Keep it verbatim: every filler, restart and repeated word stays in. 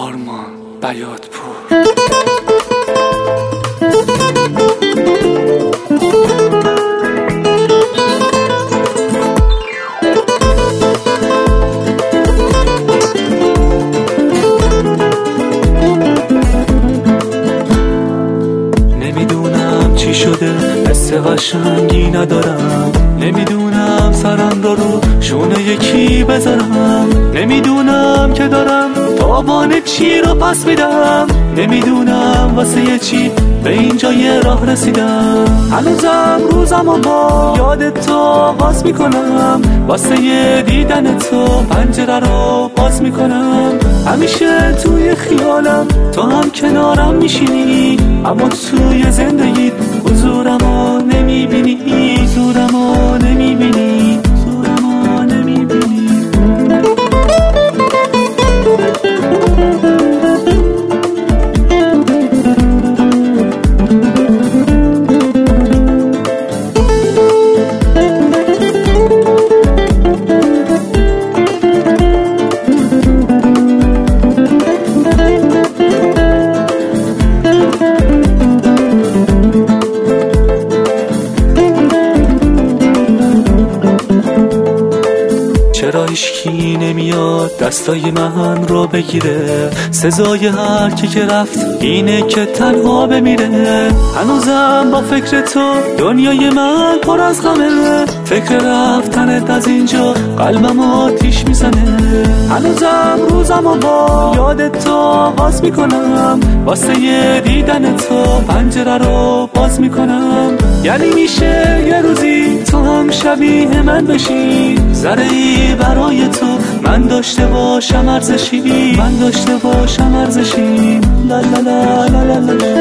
آرمان بیاتپور. نمیدونم چی شده، حس قشنگی ندارم. نمیدونم سرم رو رو شونه یکی بذارم. نمیدونم که دارم تاوان چی رو پس میدم. نمیدونم واسه چی به اینجا یه راه رسیدم. هنوزم روزم و با یاد تو آغاز میکنم. واسه یه دیدن تو پنجره رو باز میکنم. همیشه توی خیالم تو هم کنارم میشینی، اما توی زندگیت حضورمو نمیبینی. حضورمو نمیبینی. حضورمو نمیبینی. چرا هیچکی نمیاد دستای من رو بگیره؟ سزای هر کی که رفت اینه که تنها بمیره. هنوزم با فکر تو دنیای من پر از غمه. فکر رفتنت از اینجا قلبم آتیش میزنه. هنوزم روزم و با یاد تو آغاز میکنم. واسه یه دیدن تو پنجره رو باز میکنم. یعنی میشه یه روزی تو هم شبیه من بشی، ذره‌ای برای تو من داشته باشم ارزشی. من داشته باشم ارزشی. لا لا لا لا لا لا.